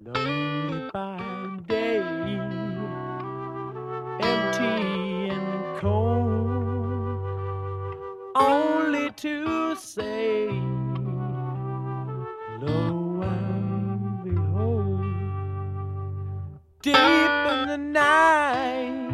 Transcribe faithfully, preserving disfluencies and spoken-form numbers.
lonely by day, empty and cold, only to say, lo and behold, deep in the night,